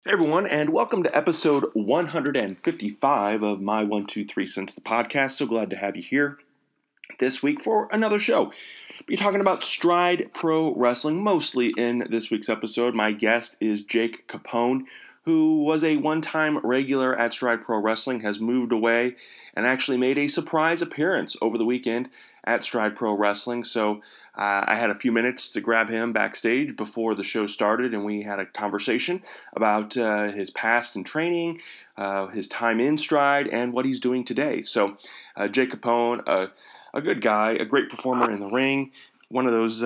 Hey everyone, and welcome to episode 155 of My 123 Cents, the podcast. So glad to have you here this week for another show. We'll be talking about Stride Pro Wrestling, mostly in this week's episode. My guest is Jake Capone, who was a one-time regular at Stride Pro Wrestling, has moved away, and actually made a surprise appearance over the weekend at Stride Pro Wrestling. So I had a few minutes to grab him backstage before the show started, and we had a conversation about his past in training, his time in Stride, and what he's doing today. So Jake Capone, a good guy, a great performer in the ring, one of those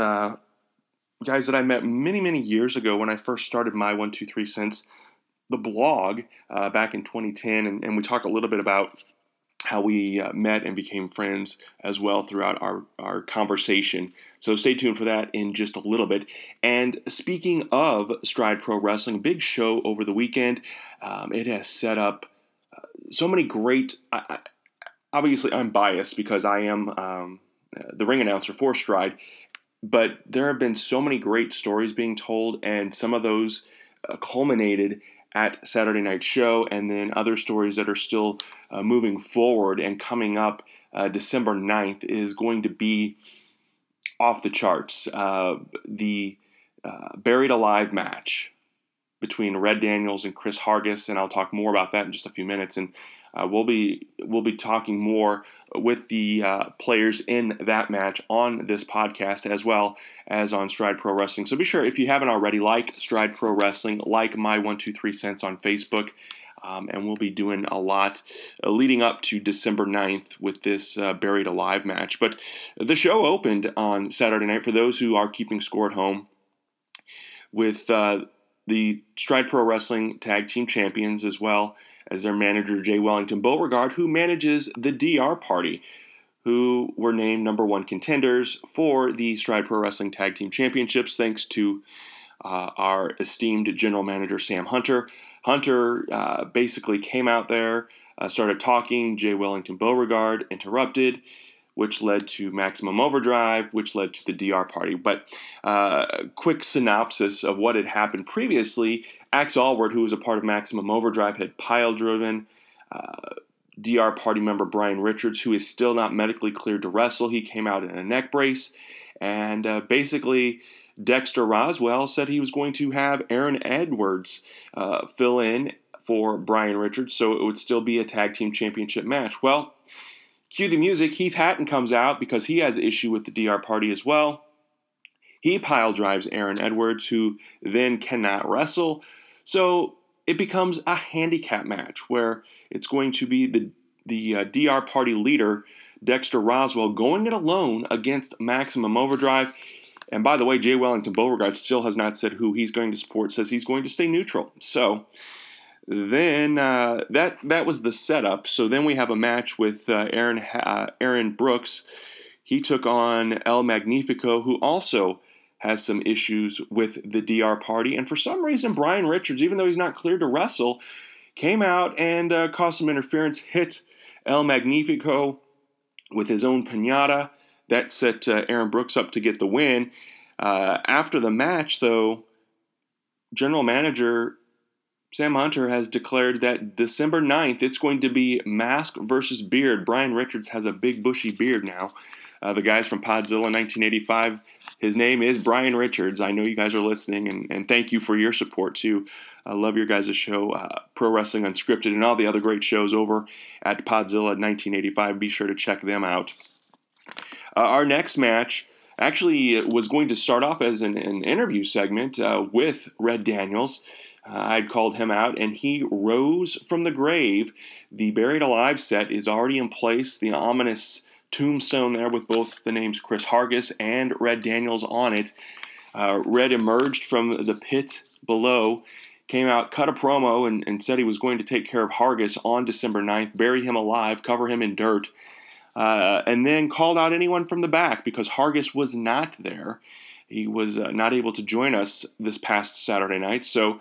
guys that I met many, many years ago when I first started My 123 Cents, the blog, back in 2010, and we talk a little bit about how we met and became friends as well throughout our conversation. So stay tuned for that in just a little bit. And speaking of Stride Pro Wrestling, big show over the weekend. It has set up so many great... obviously, I'm biased because I am the ring announcer for Stride, but there have been so many great stories being told, and some of those culminated at Saturday Night Show, and then other stories that are still moving forward and coming up. December 9th is going to be off the charts. The Buried Alive match between Red Daniels and Chris Hargis, and I'll talk more about that in just a few minutes. And we'll be talking more with the players in that match on this podcast as well as on Stride Pro Wrestling. So be sure, if you haven't already, like Stride Pro Wrestling, like My 123 Cents on Facebook, and we'll be doing a lot leading up to December 9th with this Buried Alive match. But the show opened on Saturday night, for those who are keeping score at home, with the Stride Pro Wrestling Tag Team Champions, as well as their manager, Jay Wellington Beauregard, who manages the DR Party, who were named number one contenders for the Stride Pro Wrestling Tag Team Championships, thanks to our esteemed general manager, Sam Hunter. Hunter basically came out there, started talking. Jay Wellington Beauregard interrupted, which led to Maximum Overdrive, which led to the DR Party. But quick synopsis of what had happened previously: Axe Allward, who was a part of Maximum Overdrive, had pile-driven DR Party member Brian Richards, who is still not medically cleared to wrestle. He came out in a neck brace, and basically Dexter Roswell said he was going to have Aaron Edwards fill in for Brian Richards, so it would still be a tag team championship match. Well, cue the music. Heath Hatton comes out because he has issue with the DR Party as well. He pile drives Aaron Edwards, who then cannot wrestle. So it becomes a handicap match where it's going to be the DR Party leader, Dexter Roswell, going it alone against Maximum Overdrive. And by the way, Jay Wellington Beauregard still has not said who he's going to support, says he's going to stay neutral. So then that was the setup. So then we have a match with Aaron Brooks. He took on El Magnifico, who also has some issues with the DR Party. And for some reason, Brian Richards, even though he's not cleared to wrestle, came out and caused some interference, hit El Magnifico with his own piñata. That set Aaron Brooks up to get the win. After the match, though, General Manager Sam Hunter has declared that December 9th, it's going to be mask versus beard. Brian Richards has a big bushy beard now. The guys from Podzilla 1985, his name is Brian Richards. I know you guys are listening, and thank you for your support, too. I love your guys' show, Pro Wrestling Unscripted, and all the other great shows over at Podzilla 1985. Be sure to check them out. Our next match actually was going to start off as an interview segment with Red Daniels. I'd called him out, and he rose from the grave. The Buried Alive set is already in place, the ominous tombstone there with both the names Chris Hargis and Red Daniels on it. Red emerged from the pit below, came out, cut a promo, and said he was going to take care of Hargis on December 9th, bury him alive, cover him in dirt, and then called out anyone from the back because Hargis was not there. He was not able to join us this past Saturday night, so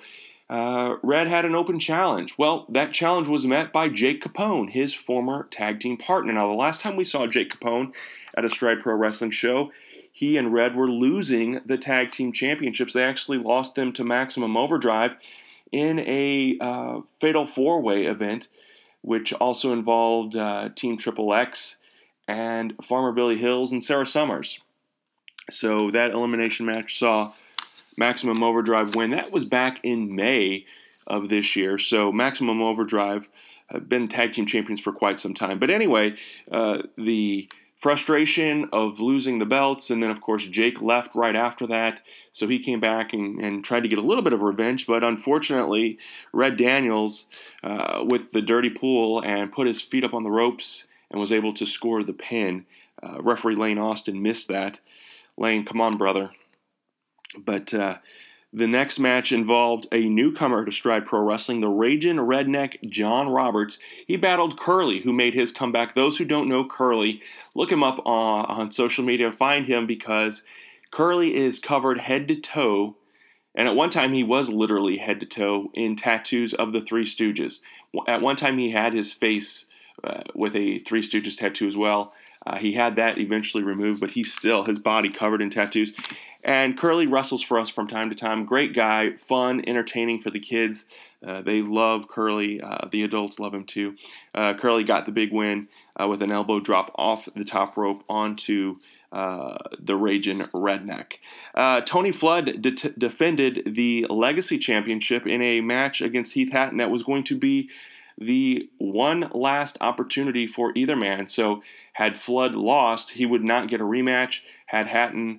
Red had an open challenge. Well, that challenge was met by Jake Capone, his former tag team partner. Now, the last time we saw Jake Capone at a Stride Pro Wrestling show, he and Red were losing the tag team championships. They actually lost them to Maximum Overdrive in a Fatal 4-Way event, which also involved Team Triple X and Farmer Billy Hills and Sarah Summers. So that elimination match saw Maximum Overdrive win. That was back in May of this year. So Maximum Overdrive have been tag team champions for quite some time. But anyway, the frustration of losing the belts, and then of course Jake left right after that, so he came back and tried to get a little bit of revenge, but unfortunately Red Daniels with the dirty pool and put his feet up on the ropes and was able to score the pin. Referee Lane Austin missed that. Lane, come on, brother. But the next match involved a newcomer to Stride Pro Wrestling, the Ragin' Redneck John Roberts. He battled Curly, who made his comeback. Those who don't know Curly, look him up on social media. Find him because Curly is covered head to toe, and at one time he was literally head to toe in tattoos of the Three Stooges. At one time he had his face with a Three Stooges tattoo as well. He had that eventually removed, but he's still, his body covered in tattoos. And Curly wrestles for us from time to time. Great guy, fun, entertaining for the kids. They love Curly. The adults love him too. Curly got the big win with an elbow drop off the top rope onto the Ragin' Redneck. Tony Flood defended the Legacy Championship in a match against Heath Hatton that was going to be the one last opportunity for either man. So had Flood lost, he would not get a rematch. Had Hatton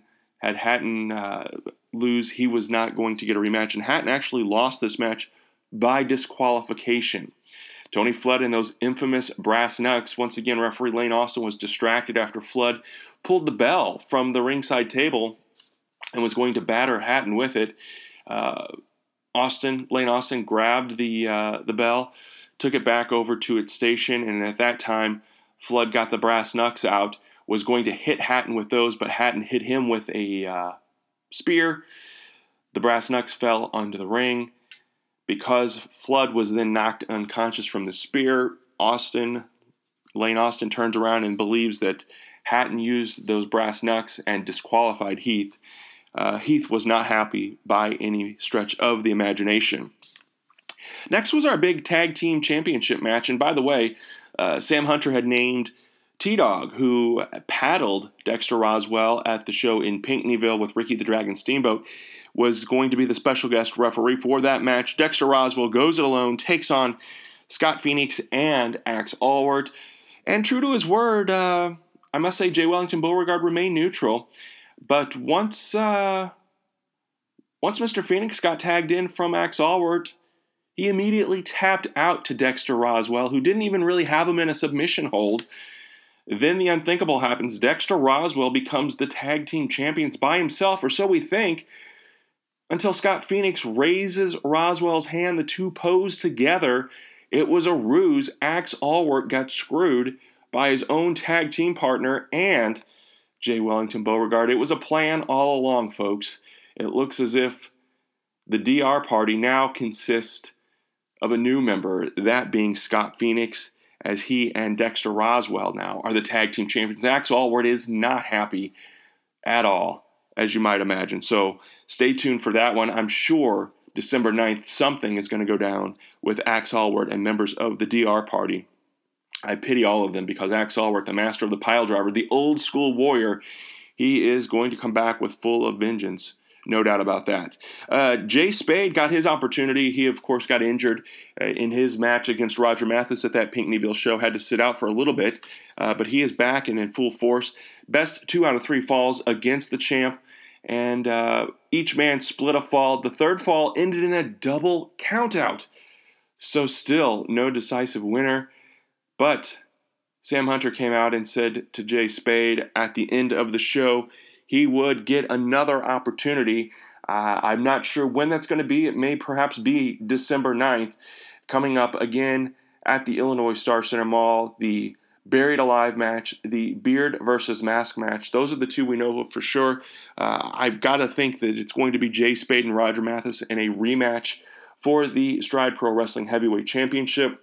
lose, he was not going to get a rematch. And Hatton actually lost this match by disqualification. Tony Flood and those infamous brass knucks. Once again, referee Lane Austin was distracted after Flood pulled the bell from the ringside table and was going to batter Hatton with it. Lane Austin grabbed the bell, took it back over to its station, and at that time, Flood got the brass knucks out, was going to hit Hatton with those, but Hatton hit him with a spear. The brass knucks fell onto the ring. Because Flood was then knocked unconscious from the spear, Lane Austin turns around and believes that Hatton used those brass knucks and disqualified Heath. Heath was not happy by any stretch of the imagination. Next was our big tag team championship match, and by the way, Sam Hunter had named T-Dog, who paddled Dexter Roswell at the show in Pinckneyville with Ricky the Dragon Steamboat, was going to be the special guest referee for that match. Dexter Roswell goes it alone, takes on Scott Phoenix and Axe Allward. And true to his word, I must say Jay Wellington Beauregard remained neutral. But once Mr. Phoenix got tagged in from Axe Allward, he immediately tapped out to Dexter Roswell, who didn't even really have him in a submission hold. Then the unthinkable happens. Dexter Roswell becomes the tag team champions by himself, or so we think, until Scott Phoenix raises Roswell's hand. The two pose together. It was a ruse. Axe Allward got screwed by his own tag team partner and Jay Wellington Beauregard. It was a plan all along, folks. It looks as if the DR party now consists of a new member, that being Scott Phoenix, as he and Dexter Roswell now are the tag team champions. Axe Allward is not happy at all, as you might imagine. So stay tuned for that one. I'm sure December 9th something is going to go down with Axe Allward and members of the DR party. I pity all of them because Axe Allward, the master of the pile driver, the old school warrior, he is going to come back with full of vengeance. No doubt about that. Jay Spade got his opportunity. He, of course, got injured in his match against Roger Mathis at that Pinckneyville show. Had to sit out for a little bit, but he is back and in full force. Best 2 out of 3 falls against the champ, and each man split a fall. The third fall ended in a double countout. So still no decisive winner, but Sam Hunter came out and said to Jay Spade at the end of the show he would get another opportunity. I'm not sure when that's going to be. It may perhaps be December 9th, coming up again at the Illinois Star Center Mall, the Buried Alive match, the Beard versus Mask match. Those are the two we know of for sure. I've got to think that it's going to be Jay Spade and Roger Mathis in a rematch for the Stride Pro Wrestling Heavyweight Championship.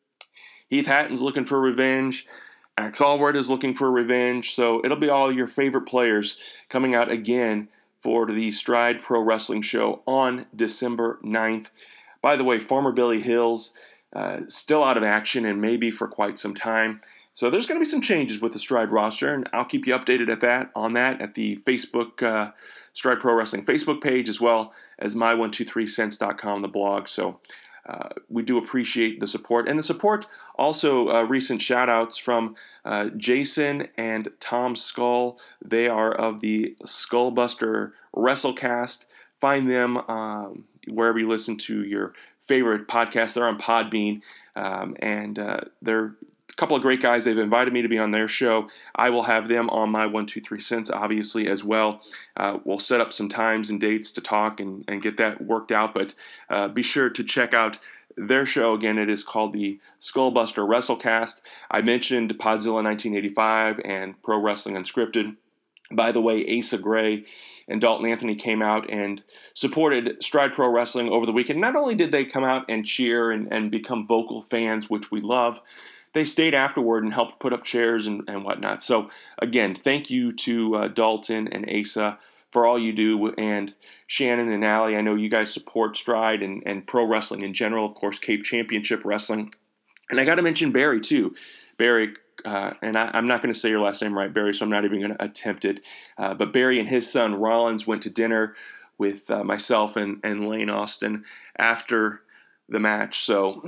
Heath Hatton's looking for revenge. Axe Allward is looking for revenge, so it'll be all your favorite players coming out again for the Stride Pro Wrestling show on December 9th. By the way, former Billy Hills still out of action and maybe for quite some time. So there's going to be some changes with the Stride roster, and I'll keep you updated at the Facebook Stride Pro Wrestling Facebook page, as well as my123cents.com, the blog. So we do appreciate the support. And the support, also recent shout-outs from Jason and Tom Skull. They are of the Skullbuster WrestleCast. Find them wherever you listen to your favorite podcast. They're on Podbean, and they're a couple of great guys. They've invited me to be on their show. I will have them on my 123 cents, obviously, as well. We'll set up some times and dates to talk and get that worked out, but be sure to check out their show. Again, it is called the Skullbuster WrestleCast. I mentioned Podzilla 1985 and Pro Wrestling Unscripted. By the way, Asa Gray and Dalton Anthony came out and supported Stride Pro Wrestling over the weekend. Not only did they come out and cheer and become vocal fans, which we love, they stayed afterward and helped put up chairs and whatnot. So, again, thank you to Dalton and Asa for all you do, and Shannon and Allie. I know you guys support Stride and pro wrestling in general, of course, Cape Championship Wrestling. And I got to mention Barry, too. Barry, and I'm not going to say your last name right, Barry, so I'm not even going to attempt it. But Barry and his son Rollins went to dinner with myself and Lane Austin after the match. So,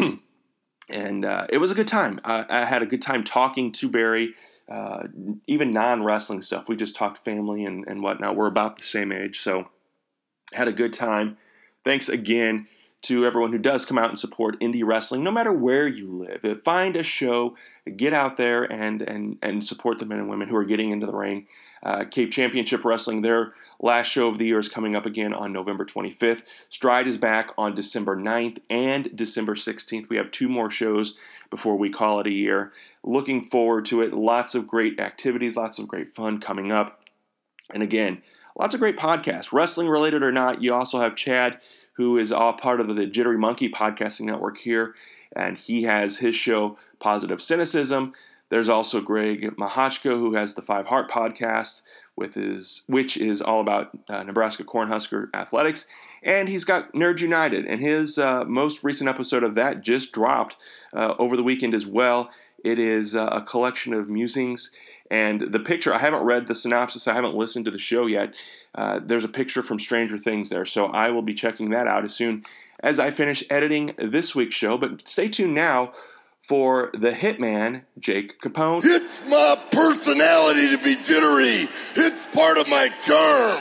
and it was a good time. I had a good time talking to Barry, even non-wrestling stuff. We just talked family and whatnot. We're about the same age, so had a good time. Thanks again to everyone who does come out and support indie wrestling, no matter where you live. Find a show, get out there and support the men and women who are getting into the ring. Cape Championship Wrestling, their last show of the year, is coming up again on November 25th. Stride is back on December 9th and December 16th. We have 2 more shows before we call it a year. Looking forward to it. Lots of great activities, lots of great fun coming up. And again, lots of great podcasts. Wrestling related or not, you also have Chad, who is all part of the Jittery Monkey podcasting network here, and he has his show, Positive Cynicism. There's also Greg Mahachko, who has the 5 Heart podcast, which is all about Nebraska Cornhusker athletics. And he's got Nerd United, and his most recent episode of that just dropped over the weekend as well. It is a collection of musings, and the picture, I haven't read the synopsis, I haven't listened to the show yet. There's a picture from Stranger Things there, so I will be checking that out as soon as I finish editing this week's show. But stay tuned now for the Hitman, Jake Capone. It's my personality to be jittery. It's part of my charm.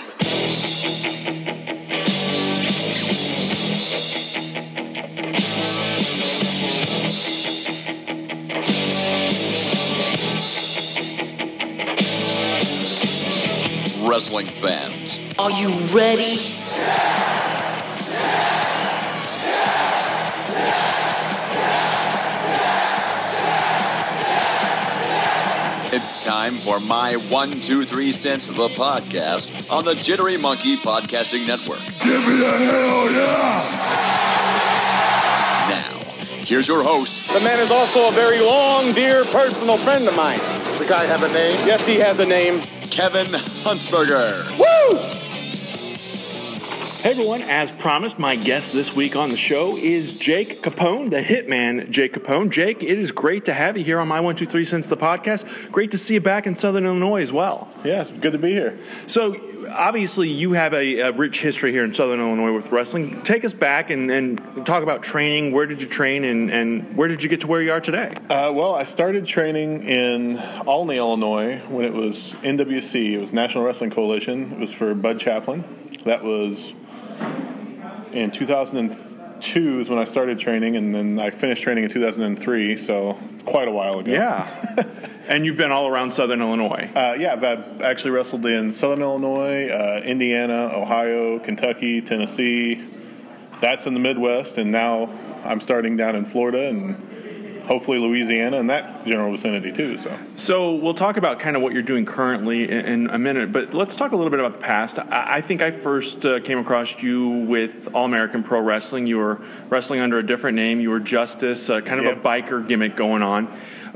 Wrestling fans, are you ready? it's time for my 123 cents of the podcast on the Jittery Monkey Podcasting Network. Give me a hell yeah! Now, here's your host. The man is also a very long, dear personal friend of mine. The guy have a name? Yes, he has a name. Kevin Huntsberger. Woo! Hey everyone, as promised, my guest this week on the show is Jake Capone, the Hitman Jake Capone. Jake, it is great to have you here on My 123 Cents, the podcast. Great to see you back in Southern Illinois as well. Yeah, it's good to be here. So, obviously, you have a rich history here in Southern Illinois with wrestling. Take us back and talk about training. Where did you train and where did you get to where you are today? Well, I started training in Olney, Illinois when it was NWC. It was National Wrestling Coalition. It was for Bud Chaplin. That was in 2002 is when I started training, and then I finished training in 2003, so quite a while ago. Yeah. And you've been all around Southern Illinois. Yeah, I've actually wrestled in Southern Illinois, Indiana, Ohio, Kentucky, Tennessee. That's in the Midwest, and now I'm starting down in Florida and hopefully Louisiana and that general vicinity too. So we'll talk about kind of what you're doing currently in a minute, but let's talk a little bit about the past. I think I first came across you with All-American Pro Wrestling. You were wrestling under a different name. You were Justice, kind of a biker gimmick going on.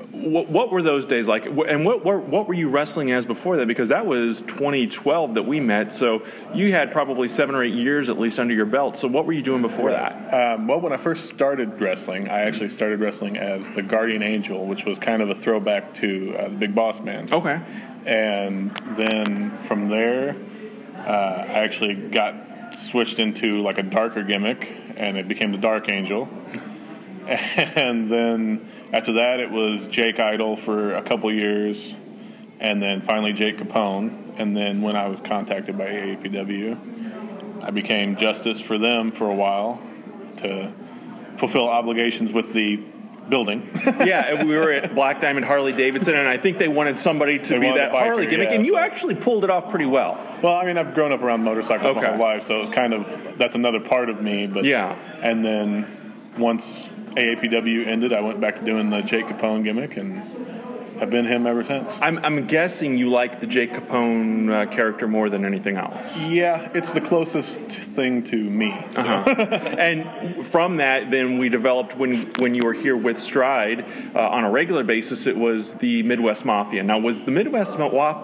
What were those days like? And what were you wrestling as before that? Because that was 2012 that we met, so you had probably 7 or 8 years at least under your belt. So what were you doing before that? Well, when I first started wrestling, I actually started wrestling as the Guardian Angel, which was kind of a throwback to the Big Boss Man. Okay. And then from there, I actually got switched into like a darker gimmick, and it became the Dark Angel. And then after that, it was Jake Idol for a couple years, and then finally Jake Capone. And then when I was contacted by AAPW, I became Justice for them for a while to fulfill obligations with the building. Yeah, we were at Black Diamond Harley Davidson, and I think they wanted somebody to be that Harley gimmick, and you actually pulled it off pretty well. Well, I mean, I've grown up around motorcycles my whole life, so it was kind of, that's another part of me. But yeah. And then once AAPW ended, I went back to doing the Jake Capone gimmick, and have been him ever since. I'm guessing you like the Jake Capone character more than anything else. Yeah, it's the closest thing to me. So. And from that, then we developed, when you were here with Stride on a regular basis, it was the Midwest Mafia. Now, was the Midwest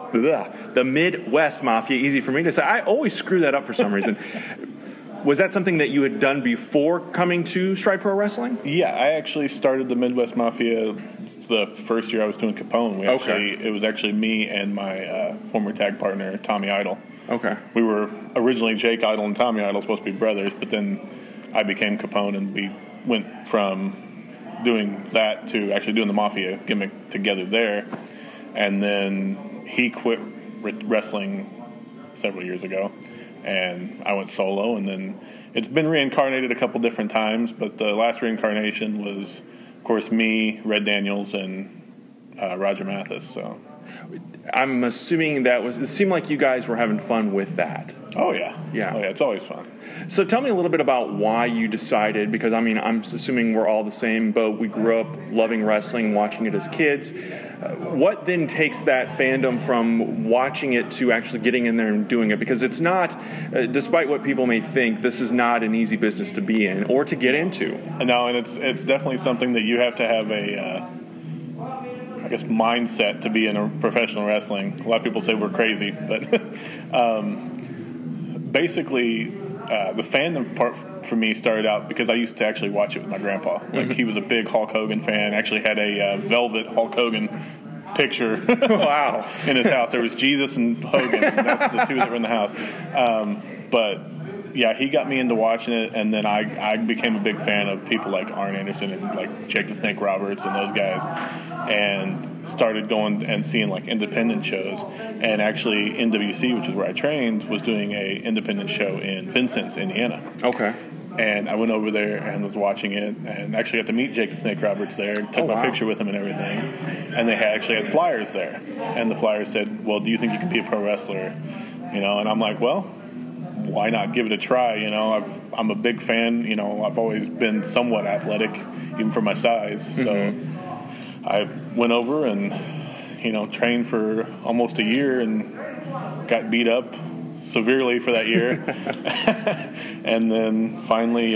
Mafia, easy for me to say? I always screw that up for some reason. Was that something that you had done before coming to Stride Pro Wrestling? Yeah, I actually started the Midwest Mafia the first year I was doing Capone. It was actually me and my former tag partner, Tommy Idol. Okay. We were originally Jake Idol and Tommy Idol supposed to be brothers, but then I became Capone, and we went from doing that to actually doing the Mafia gimmick together there. And then he quit wrestling several years ago, and I went solo, and then it's been reincarnated a couple different times, but the last reincarnation was, of course, me, Red Daniels, and Roger Mathis. So I'm assuming it seemed like you guys were having fun with that. Oh, yeah. Yeah. Oh, yeah, it's always fun. So tell me a little bit about why you decided, because, I mean, I'm assuming we're all the same boat. We grew up loving wrestling, watching it as kids. What then takes that fandom from watching it to actually getting in there and doing it? Because it's not, despite what people may think, this is not an easy business to be in or to get into. No, and it's definitely something that you have to have a, I guess, mindset to be in a professional wrestling. A lot of people say we're crazy, but basically, the fandom part for me started out because I used to actually watch it with my grandpa. Like, he was a big Hulk Hogan fan. Actually had a velvet Hulk Hogan picture Wow. in his house. There was Jesus and Hogan. That's the two that were in the house. But yeah, he got me into watching it, and then I became a big fan of people like Arn Anderson and like Jake the Snake Roberts and those guys, and started going and seeing like independent shows. And actually NWC, which is where I trained, was doing a independent show in Vincennes, Indiana. Okay. And I went over there and was watching it, and actually got to meet Jake the Snake Roberts there, took my picture with him and everything. And they actually had flyers there, and the flyers said, well, do you think you can be a pro wrestler? You know, and I'm like, well, why not give it a try? You know, I'm a big fan. You know, I've always been somewhat athletic, even for my size. So I went over and, you know, trained for almost a year and got beat up severely for that year. And then finally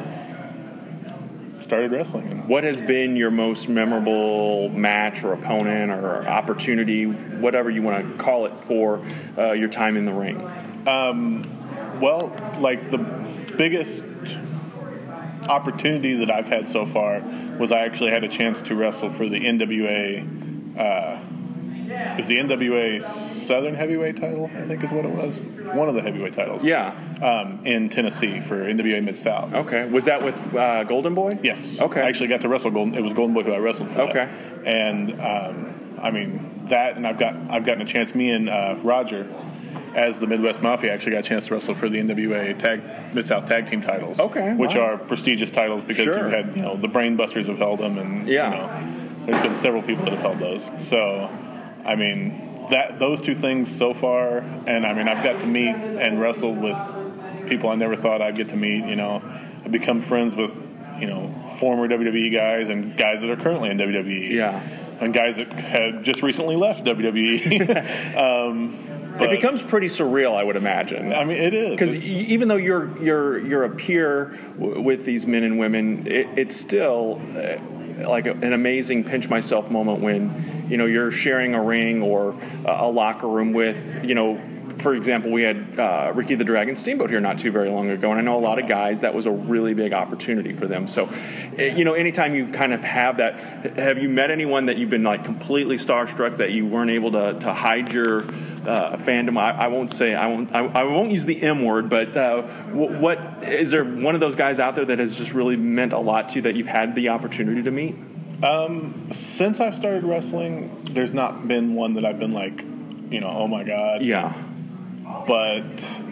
started wrestling. What has been your most memorable match or opponent or opportunity, whatever you want to call it, for your time in the ring? Well, like the biggest opportunity that I've had so far was I actually had a chance to wrestle for the NWA. It was the NWA Southern Heavyweight title, I think is what it was. One of the heavyweight titles. Yeah. In Tennessee for NWA Mid-South. Okay. Was that with Golden Boy? Yes. Okay. I actually got to wrestle Golden. It was Golden Boy who I wrestled for. Okay. That. And I mean that, and I've gotten a chance. Me and Roger, as the Midwest Mafia, actually got a chance to wrestle for the NWA Mid-South Tag Team titles. Okay. Which are prestigious titles because you had, you know, the Brainbusters have held them, and you know, there's been several people that have held those. So, I mean, those two things so far, and I mean, I've got to meet and wrestle with people I never thought I'd get to meet. You know, I've become friends with, you know, former WWE guys and guys that are currently in WWE. Yeah. And guys that had just recently left WWE. It becomes pretty surreal, I would imagine. I mean, it is, because even though you're a peer with these men and women, it's still like an amazing pinch myself moment when, you know, you're sharing a ring or a locker room with, you know, for example, we had Ricky the Dragon Steamboat here not too very long ago, and I know a lot of guys, that was a really big opportunity for them. So, you know, anytime you kind of have that, have you met anyone that you've been like completely starstruck that you weren't able to hide your fandom? I won't use the M word, but what is there one of those guys out there that has just really meant a lot to you that you've had the opportunity to meet? Since I've started wrestling, there's not been one that I've been like, you know, oh my God. Yeah. But,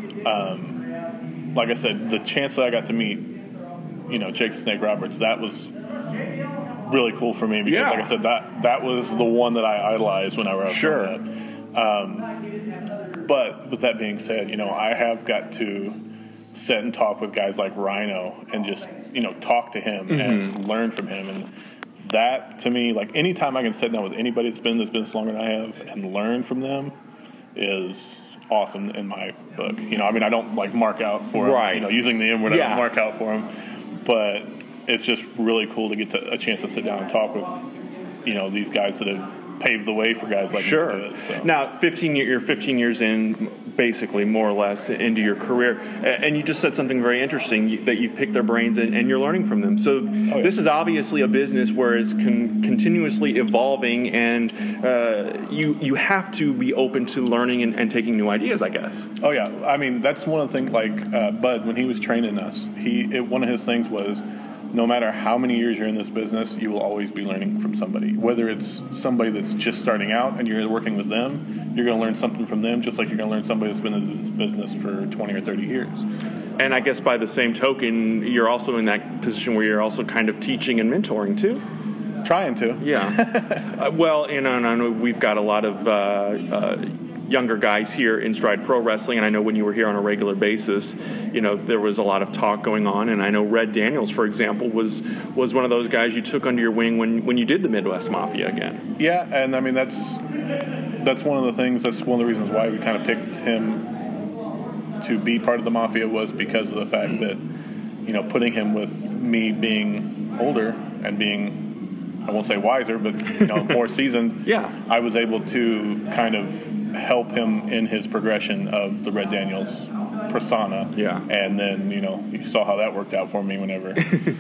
like I said, the chance that I got to meet, you know, Jake the Snake Roberts, that was really cool for me because, like I said, that was the one that I idolized when I was growing up. But with that being said, you know, I have got to sit and talk with guys like Rhino and just, you know, talk to him and learn from him. And that, to me, like anytime I can sit down with anybody that's been in this business longer than I have and learn from them is awesome in my book. You know, I mean, I don't like mark out for them, you know, using the M word, I don't mark out for them, but it's just really cool to get a chance to sit down and talk with, you know, these guys that have paved the way for guys like me to do it. So. Now, you're 15 years in, basically, more or less, into your career, and you just said something very interesting, that you pick their brains and you're learning from them. So this is obviously a business where it's continuously evolving, and you have to be open to learning and taking new ideas, I guess. Oh, yeah. I mean, that's one of the things, like Bud, when he was training us, one of his things was, no matter how many years you're in this business, you will always be learning from somebody. Whether it's somebody that's just starting out and you're working with them, you're going to learn something from them, just like you're going to learn somebody that's been in this business for 20 or 30 years. And I guess by the same token, you're also in that position where you're also kind of teaching and mentoring, too? Trying to. Yeah. Well, you know, and I know we've got a lot of younger guys here in Stride Pro Wrestling, and I know when you were here on a regular basis, you know, there was a lot of talk going on, and I know Red Daniels, for example, was one of those guys you took under your wing when you did the Midwest Mafia again. Yeah, and I mean, that's one of the things, that's one of the reasons why we kind of picked him to be part of the Mafia, was because of the fact that, you know, putting him with me being older and being, I won't say wiser, but, you know, more seasoned, I was able to kind of help him in his progression of the Red Daniels persona. Yeah. And then, you know, you saw how that worked out for me whenever.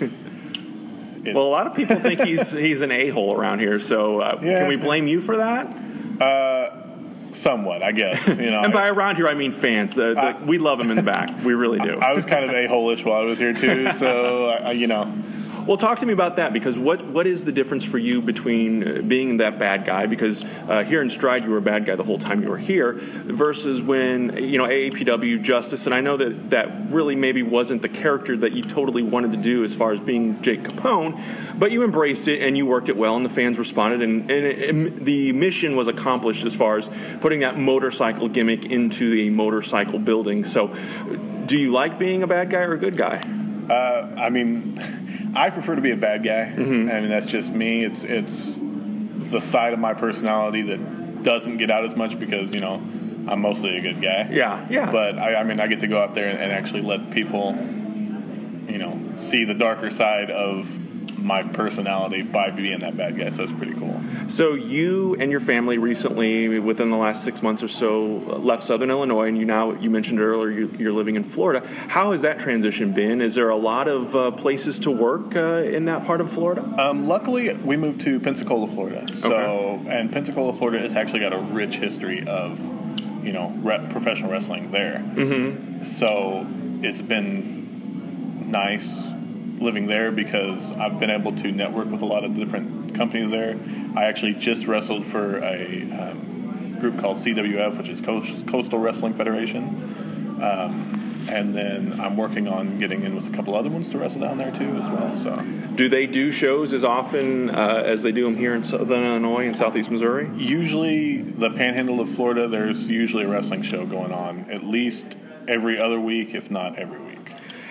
Well, a lot of people think he's an a-hole around here, so can we blame you for that? Somewhat, I guess. You know, and by around here, I mean fans. We love him in the back. We really do. I was kind of a-hole-ish while I was here, too, so, you know. Well, talk to me about that, because what is the difference for you between being that bad guy, because here in Stride you were a bad guy the whole time you were here, versus when, you know, AAPW, Justice, and I know that really maybe wasn't the character that you totally wanted to do as far as being Jake Capone, but you embraced it and you worked it well and the fans responded, and the mission was accomplished as far as putting that motorcycle gimmick into a motorcycle building. So do you like being a bad guy or a good guy? I mean, I prefer to be a bad guy. I mean, that's just me. It's the side of my personality that doesn't get out as much because, you know, I'm mostly a good guy. Yeah. But, I mean, I get to go out there and actually let people, you know, see the darker side of my personality by being that bad guy, so it's pretty cool. So you and your family recently, within the last 6 months or so, left Southern Illinois, and you mentioned earlier you're living in Florida. How has that transition been? Is there a lot of places to work in that part of Florida? Luckily, we moved to Pensacola, Florida. And Pensacola, Florida has actually got a rich history of, you know, professional wrestling there. So it's been nice living there because I've been able to network with a lot of different companies there. I actually just wrestled for a group called CWF, which is Coastal Wrestling Federation. And then I'm working on getting in with a couple other ones to wrestle down there too as well. So, do they do shows as often as they do them here in Southern Illinois and Southeast Missouri? Usually the Panhandle of Florida, there's usually a wrestling show going on at least every other week, if not every week.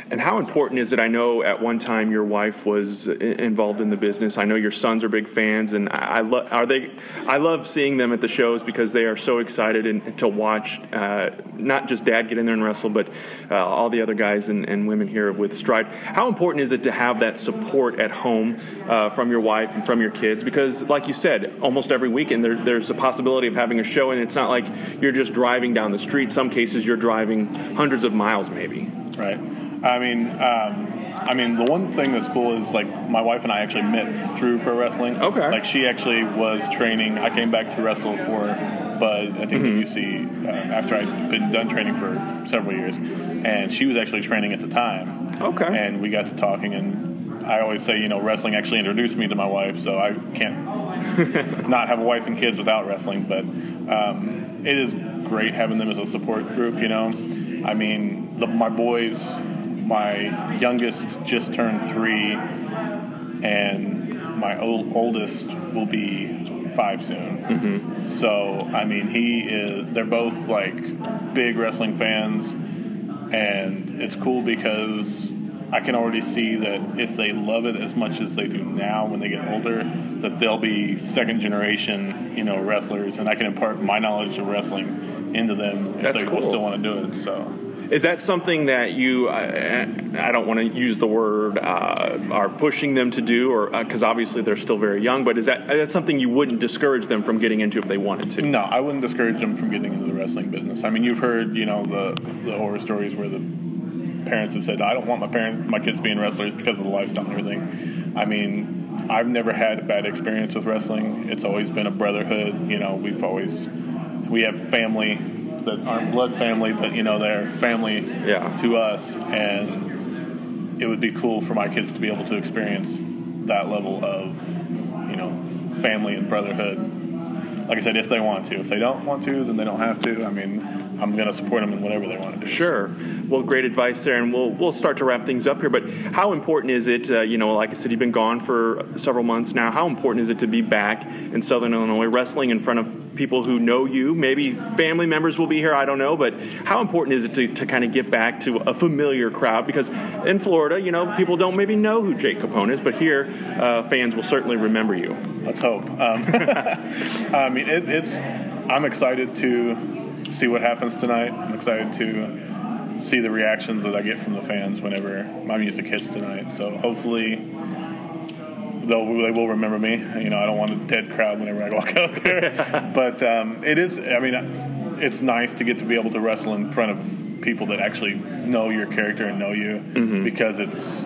And how important is it? I know at one time your wife was involved in the business. I know your sons are big fans, and I love seeing them at the shows because they are so excited to watch not just Dad get in there and wrestle, but all the other guys and women here with Stride. How important is it to have that support at home from your wife and from your kids? Because, like you said, almost every weekend there's a possibility of having a show, and it's not like you're just driving down the street. Some cases you're driving hundreds of miles, maybe. Right. I mean, the one thing that's cool is, like, my wife and I actually met through pro wrestling. Okay. Like, she actually was training. I came back to wrestle for Bud, I think, WC, after I'd been done training for several years. And she was actually training at the time. Okay. And we got to talking, and I always say, you know, wrestling actually introduced me to my wife, so I can't not have a wife and kids without wrestling. But it is great having them as a support group, you know. I mean, my boys, my youngest just turned 3, and my oldest will be 5 soon. Mm-hmm. So, I mean, they're both, like, big wrestling fans, and it's cool because I can already see that if they love it as much as they do now when they get older, that they'll be second generation, you know, wrestlers, and I can impart my knowledge of wrestling into them if they will still want to do it. So, is that something that you, I don't want to use the word, are pushing them to do, or because obviously they're still very young, but is that something you wouldn't discourage them from getting into if they wanted to? No, I wouldn't discourage them from getting into the wrestling business. I mean, you've heard, you know, the horror stories where the parents have said, I don't want my kids being wrestlers because of the lifestyle and everything. I mean, I've never had a bad experience with wrestling. It's always been a brotherhood. You know, we have family that aren't blood family, but, you know, they're family to us, and it would be cool for my kids to be able to experience that level of, you know, family and brotherhood. Like I said, if they want to. If they don't want to, then they don't have to. I mean, I'm going to support them in whatever they want to do. Sure. Well, great advice there, and we'll start to wrap things up here. But how important is it, you know, like I said, you've been gone for several months now. How important is it to be back in Southern Illinois wrestling in front of people who know you? Maybe family members will be here, I don't know. But how important is it to kind of get back to a familiar crowd? Because in Florida, you know, people don't maybe know who Jake Capone is, but here fans will certainly remember you. Let's hope. I mean, I'm excited to see what happens tonight. I'm excited to see the reactions that I get from the fans whenever my music hits tonight. So hopefully they will remember me. You know, I don't want a dead crowd whenever I walk out there. But it's nice to get to be able to wrestle in front of people that actually know your character and know you, because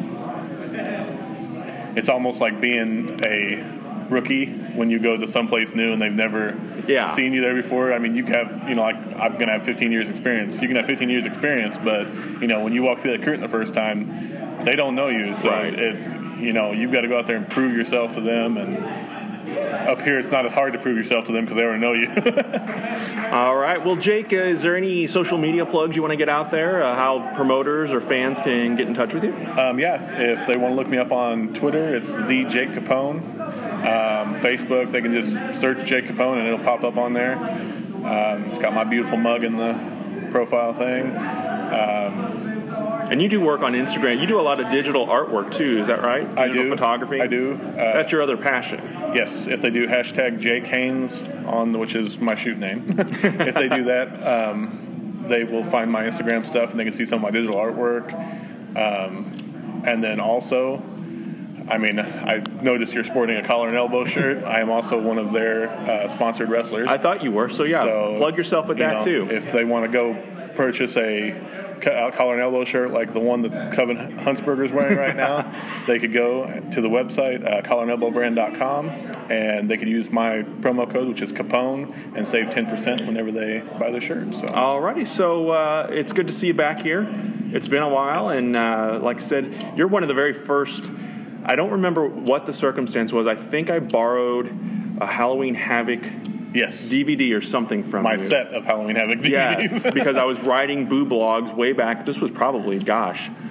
it's almost like being a rookie when you go to someplace new and they've never seen you there before. I mean, you have, you know, like, I'm going to have 15 years experience. You can have 15 years experience, but, you know, when you walk through that curtain the first time, they don't know you. So it's, you know, you've got to go out there and prove yourself to them. And up here, it's not as hard to prove yourself to them because they already know you. All right. Well, Jake, is there any social media plugs you want to get out there? How promoters or fans can get in touch with you? If they want to look me up on Twitter, it's the Jake Capone. Facebook, they can just search Jake Capone and it'll pop up on there. It's got my beautiful mug in the profile thing. And you do work on Instagram. You do a lot of digital artwork too, is that right? Digital photography? I do. That's your other passion. Yes, if they do hashtag Jake Haynes, which is my shoot name, if they do that, they will find my Instagram stuff and they can see some of my digital artwork. And then also, I mean, I noticed you're sporting a collar and elbow shirt. I am also one of their sponsored wrestlers. I thought you were, so plug yourself with that too. If they want to go purchase a collar and elbow shirt like the one that Coven Huntsberger is wearing right now, they could go to the website, collarandelbowbrand.com, and they could use my promo code, which is Capone, and save 10% whenever they buy the shirt. So. Alrighty, so it's good to see you back here. It's been a while, and like I said, you're one of the very first. I don't remember what the circumstance was. I think I borrowed a Halloween Havoc DVD or something from my set of Halloween Havoc DVDs. Yes, because I was writing Boo blogs way back. This was probably, 20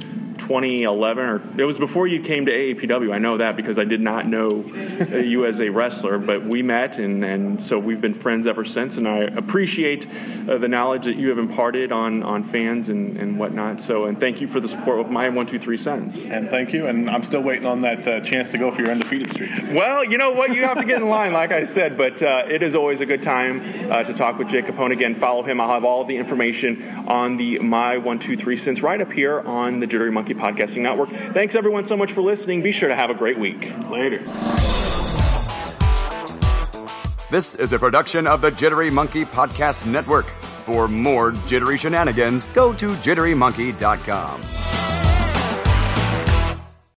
2011, or it was before you came to AAPW. I know that because I did not know you as a wrestler, but we met, and so we've been friends ever since, and I appreciate the knowledge that you have imparted on fans and whatnot. So, and thank you for the support with my 1, 2, 3 cents. And thank you, and I'm still waiting on that chance to go for your undefeated streak. Well, you know what? You have to get in line, like I said, but it is always a good time to talk with Jake Capone. Again, follow him. I'll have all the information on the My 1, 2, 3 cents right up here on the Jittery Monkey Podcasting Network. Thanks, everyone, so much for listening. Be sure to have a great week. Later. This is a production of the Jittery Monkey Podcast Network. For more jittery shenanigans, go to jitterymonkey.com.